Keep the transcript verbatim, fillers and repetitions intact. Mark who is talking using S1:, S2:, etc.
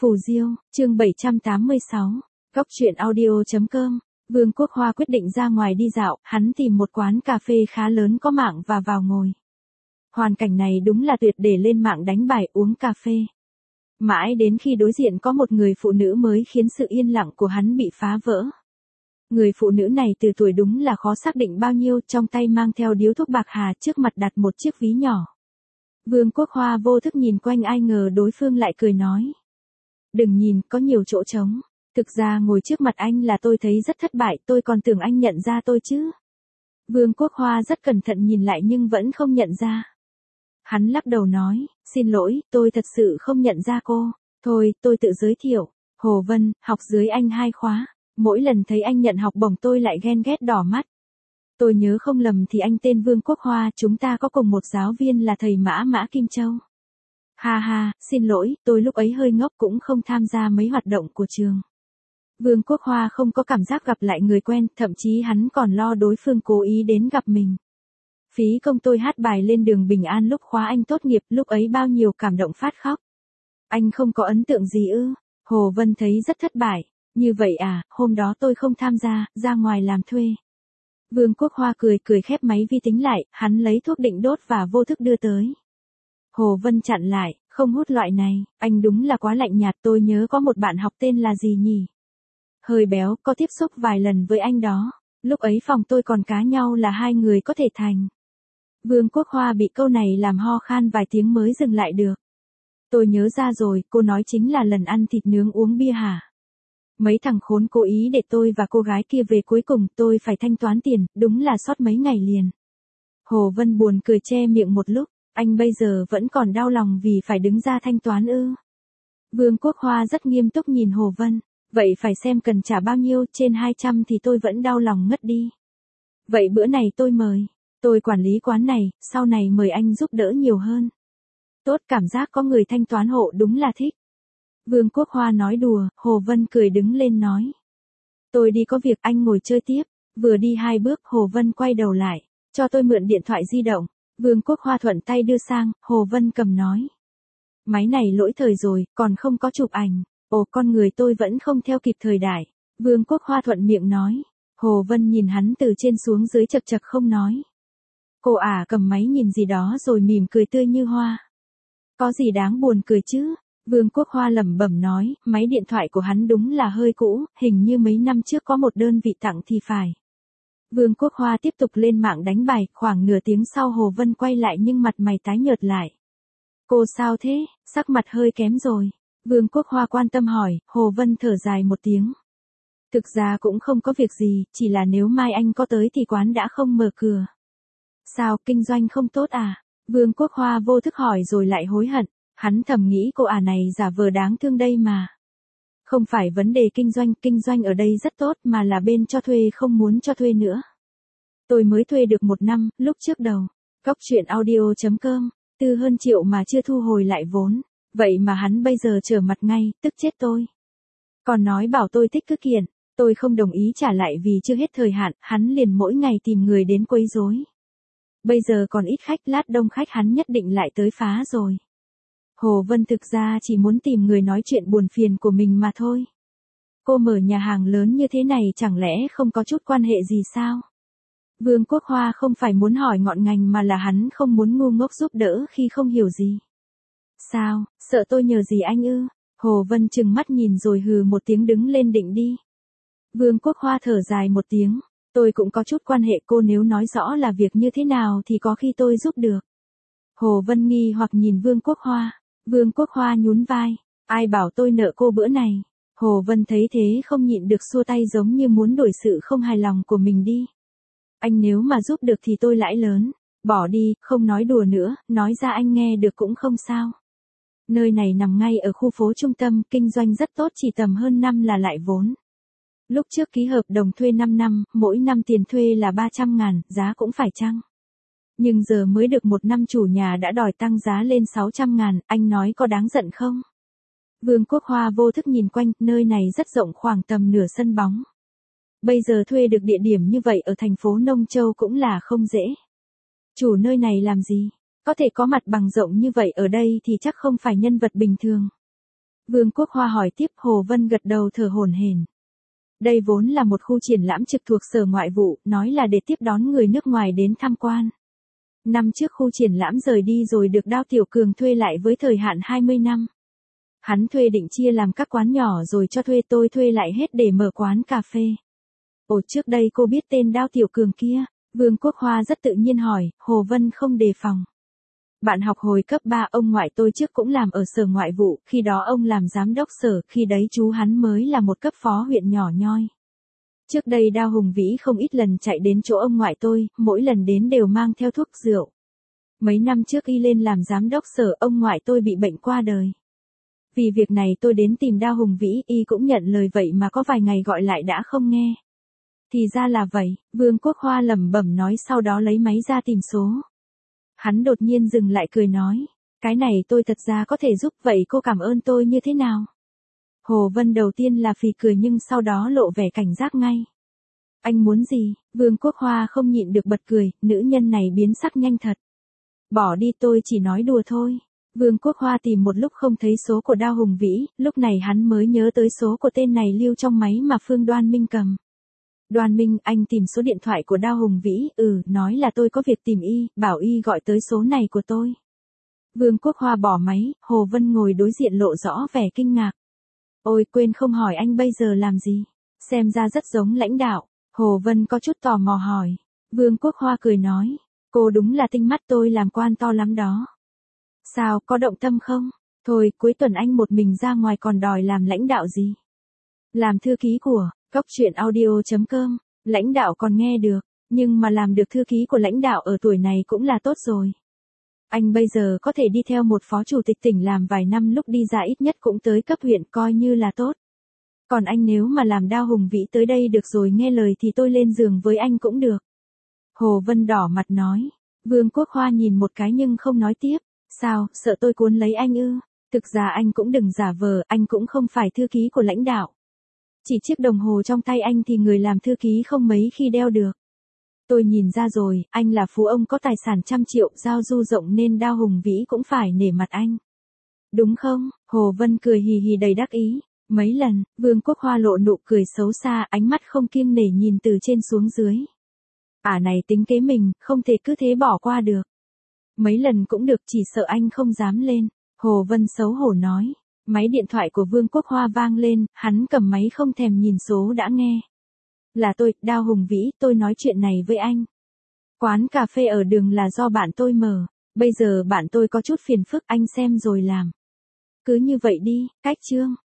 S1: Phù Diêu, chương bảy trăm tám mươi sáu, Góc truyện audio.com, Vương Quốc Hoa quyết định ra ngoài đi dạo, hắn tìm một quán cà phê khá lớn có mạng và vào ngồi. Hoàn cảnh này đúng là tuyệt để lên mạng đánh bài uống cà phê. Mãi đến khi đối diện có một người phụ nữ mới khiến sự yên lặng của hắn bị phá vỡ. Người phụ nữ này từ tuổi đúng là khó xác định bao nhiêu, trong tay mang theo điếu thuốc bạc hà, trước mặt đặt một chiếc ví nhỏ. Vương Quốc Hoa vô thức nhìn quanh, ai ngờ đối phương lại cười nói. Đừng nhìn, có nhiều chỗ trống. Thực ra ngồi trước mặt anh là tôi thấy rất thất bại, tôi còn tưởng anh nhận ra tôi chứ. Vương Quốc Hoa rất cẩn thận nhìn lại nhưng vẫn không nhận ra. Hắn lắc đầu nói, xin lỗi, tôi thật sự không nhận ra cô. Thôi, tôi tự giới thiệu. Hồ Vân, học dưới anh hai khóa. Mỗi lần thấy anh nhận học bổng tôi lại ghen ghét đỏ mắt. Tôi nhớ không lầm thì anh tên Vương Quốc Hoa, chúng ta có cùng một giáo viên là thầy Mã Mã Kim Châu. Ha ha, xin lỗi, tôi lúc ấy hơi ngốc cũng không tham gia mấy hoạt động của trường. Vương Quốc Hoa không có cảm giác gặp lại người quen, thậm chí hắn còn lo đối phương cố ý đến gặp mình. Phí công tôi hát bài lên đường Bình An lúc khóa anh tốt nghiệp, lúc ấy bao nhiêu cảm động phát khóc. Anh không có ấn tượng gì ư? Hồ Vân thấy rất thất bại. Như vậy à, hôm đó tôi không tham gia, ra ngoài làm thuê. Vương Quốc Hoa cười cười khép máy vi tính lại, hắn lấy thuốc định đốt và vô thức đưa tới. Hồ Vân chặn lại, không hút loại này, anh đúng là quá lạnh nhạt, tôi nhớ có một bạn học tên là gì nhỉ? Hơi béo, có tiếp xúc vài lần với anh đó. Lúc ấy phòng tôi còn cá nhau là hai người có thể thành. Vương Quốc Hoa bị câu này làm ho khan vài tiếng mới dừng lại được. Tôi nhớ ra rồi, cô nói chính là lần ăn thịt nướng uống bia hả? Mấy thằng khốn cố ý để tôi và cô gái kia về, cuối cùng tôi phải thanh toán tiền, đúng là sót mấy ngày liền. Hồ Vân buồn cười che miệng một lúc, anh bây giờ vẫn còn đau lòng vì phải đứng ra thanh toán ư? Vương Quốc Hoa rất nghiêm túc nhìn Hồ Vân, vậy phải xem cần trả bao nhiêu, trên hai trăm thì tôi vẫn đau lòng ngất đi. Vậy bữa này tôi mời, tôi quản lý quán này, sau này mời anh giúp đỡ nhiều hơn. Tốt, cảm giác có người thanh toán hộ đúng là thích. Vương Quốc Hoa nói đùa, Hồ Vân cười đứng lên nói. Tôi đi có việc, anh ngồi chơi tiếp. Vừa đi hai bước, Hồ Vân quay đầu lại, cho tôi mượn điện thoại di động. Vương Quốc Hoa thuận tay đưa sang, Hồ Vân cầm nói. Máy này lỗi thời rồi, còn không có chụp ảnh. Ồ, con người tôi vẫn không theo kịp thời đại. Vương Quốc Hoa thuận miệng nói. Hồ Vân nhìn hắn từ trên xuống dưới chật chật không nói. Cô à, cầm máy nhìn gì đó rồi mỉm cười tươi như hoa. Có gì đáng buồn cười chứ? Vương Quốc Hoa lẩm bẩm nói, máy điện thoại của hắn đúng là hơi cũ, hình như mấy năm trước có một đơn vị tặng thì phải. Vương Quốc Hoa tiếp tục lên mạng đánh bài, khoảng nửa tiếng sau Hồ Vân quay lại nhưng mặt mày tái nhợt lại. Cô sao thế, sắc mặt hơi kém rồi. Vương Quốc Hoa quan tâm hỏi, Hồ Vân thở dài một tiếng. Thực ra cũng không có việc gì, chỉ là nếu mai anh có tới thì quán đã không mở cửa. Sao, kinh doanh không tốt à? Vương Quốc Hoa vô thức hỏi rồi lại hối hận. Hắn thầm nghĩ cô ả này giả vờ đáng thương đây mà. Không phải vấn đề kinh doanh, kinh doanh ở đây rất tốt mà là bên cho thuê không muốn cho thuê nữa. Tôi mới thuê được một năm, lúc trước đầu. Góc truyện audio.com, từ hơn triệu mà chưa thu hồi lại vốn. Vậy mà hắn bây giờ trở mặt ngay, tức chết tôi. Còn nói bảo tôi thích cứ kiện, tôi không đồng ý trả lại vì chưa hết thời hạn, hắn liền mỗi ngày tìm người đến quấy rối. Bây giờ còn ít khách, lát đông khách hắn nhất định lại tới phá rồi. Hồ Vân thực ra chỉ muốn tìm người nói chuyện buồn phiền của mình mà thôi. Cô mở nhà hàng lớn như thế này chẳng lẽ không có chút quan hệ gì sao? Vương Quốc Hoa không phải muốn hỏi ngọn ngành mà là hắn không muốn ngu ngốc giúp đỡ khi không hiểu gì. Sao, sợ tôi nhờ gì anh ư? Hồ Vân trừng mắt nhìn rồi hừ một tiếng đứng lên định đi. Vương Quốc Hoa thở dài một tiếng, tôi cũng có chút quan hệ, cô nếu nói rõ là việc như thế nào thì có khi tôi giúp được. Hồ Vân nghi hoặc nhìn Vương Quốc Hoa. Vương Quốc Hoa nhún vai, ai bảo tôi nợ cô bữa này. Hồ Vân thấy thế không nhịn được xua tay giống như muốn đổi sự không hài lòng của mình đi. Anh nếu mà giúp được thì tôi lãi lớn, bỏ đi, không nói đùa nữa, nói ra anh nghe được cũng không sao. Nơi này nằm ngay ở khu phố trung tâm, kinh doanh rất tốt, chỉ tầm hơn năm là lại vốn. Lúc trước ký hợp đồng thuê năm năm, mỗi năm tiền thuê là ba trăm ngàn, giá cũng phải chăng. Nhưng giờ mới được một năm chủ nhà đã đòi tăng giá lên sáu trăm ngàn, anh nói có đáng giận không? Vương Quốc Hoa vô thức nhìn quanh, nơi này rất rộng khoảng tầm nửa sân bóng. Bây giờ thuê được địa điểm như vậy ở thành phố Nông Châu cũng là không dễ. Chủ nơi này làm gì? Có thể có mặt bằng rộng như vậy ở đây thì chắc không phải nhân vật bình thường. Vương Quốc Hoa hỏi tiếp. Hồ Vân gật đầu thở hổn hển. Đây vốn là một khu triển lãm trực thuộc Sở Ngoại vụ, nói là để tiếp đón người nước ngoài đến tham quan. Năm trước khu triển lãm rời đi rồi được Đao Tiểu Cường thuê lại với thời hạn hai mươi năm. Hắn thuê định chia làm các quán nhỏ rồi cho thuê, tôi thuê lại hết để mở quán cà phê. Ồ, trước đây cô biết tên Đao Tiểu Cường kia? Vương Quốc Hoa rất tự nhiên hỏi. Hồ Vân không đề phòng. Bạn học hồi cấp ba, ông ngoại tôi trước cũng làm ở Sở Ngoại vụ, khi đó ông làm giám đốc sở, khi đấy chú hắn mới là một cấp phó huyện nhỏ nhoi. Trước đây Đao Hùng Vĩ không ít lần chạy đến chỗ ông ngoại tôi, mỗi lần đến đều mang theo thuốc rượu. Mấy năm trước y lên làm giám đốc sở, ông ngoại tôi bị bệnh qua đời. Vì việc này tôi đến tìm Đao Hùng Vĩ, y cũng nhận lời, vậy mà có vài ngày gọi lại đã không nghe. Thì ra là vậy, Vương Quốc Hoa lẩm bẩm nói, sau đó lấy máy ra tìm số. Hắn đột nhiên dừng lại cười nói, cái này tôi thật ra có thể giúp, vậy cô cảm ơn tôi như thế nào? Hồ Vân đầu tiên là phì cười nhưng sau đó lộ vẻ cảnh giác ngay. Anh muốn gì? Vương Quốc Hoa không nhịn được bật cười, nữ nhân này biến sắc nhanh thật. Bỏ đi, tôi chỉ nói đùa thôi. Vương Quốc Hoa tìm một lúc không thấy số của Đao Hùng Vĩ, lúc này hắn mới nhớ tới số của tên này lưu trong máy mà Phương Đoan Minh cầm. Đoan Minh, anh tìm số điện thoại của Đao Hùng Vĩ, ừ, nói là tôi có việc tìm y, bảo y gọi tới số này của tôi. Vương Quốc Hoa bỏ máy, Hồ Vân ngồi đối diện lộ rõ vẻ kinh ngạc. Ôi, quên không hỏi anh bây giờ làm gì? Xem ra rất giống lãnh đạo. Hồ Vân có chút tò mò hỏi. Vương Quốc Hoa cười nói, cô đúng là tinh mắt, tôi làm quan to lắm đó. Sao, có động tâm không? Thôi, cuối tuần anh một mình ra ngoài còn đòi làm lãnh đạo gì? Làm thư ký của Cóc Truyện Audio chấm com, lãnh đạo còn nghe được, nhưng mà làm được thư ký của lãnh đạo ở tuổi này cũng là tốt rồi. Anh bây giờ có thể đi theo một phó chủ tịch tỉnh làm vài năm, lúc đi ra ít nhất cũng tới cấp huyện, coi như là tốt. Còn anh nếu mà làm Đao Hùng Vĩ tới đây được rồi nghe lời thì tôi lên giường với anh cũng được. Hồ Vân đỏ mặt nói. Vương Quốc Hoa nhìn một cái nhưng không nói tiếp. Sao, sợ tôi cuốn lấy anh ư? Thực ra anh cũng đừng giả vờ, anh cũng không phải thư ký của lãnh đạo. Chỉ chiếc đồng hồ trong tay anh thì người làm thư ký không mấy khi đeo được. Tôi nhìn ra rồi, anh là phú ông có tài sản trăm triệu, giao du rộng nên Đao Hùng Vĩ cũng phải nể mặt anh. Đúng không? Hồ Vân cười hì hì đầy đắc ý. Mấy lần, Vương Quốc Hoa lộ nụ cười xấu xa, ánh mắt không kiêng nể nhìn từ trên xuống dưới. Ả này tính kế mình, không thể cứ thế bỏ qua được. Mấy lần cũng được, chỉ sợ anh không dám lên. Hồ Vân xấu hổ nói. Máy điện thoại của Vương Quốc Hoa vang lên, hắn cầm máy không thèm nhìn số đã nghe. Là tôi, Đao Hùng Vĩ, tôi nói chuyện này với anh. Quán cà phê ở đường là do bạn tôi mở. Bây giờ bạn tôi có chút phiền phức, anh xem rồi làm. Cứ như vậy đi, cách chương.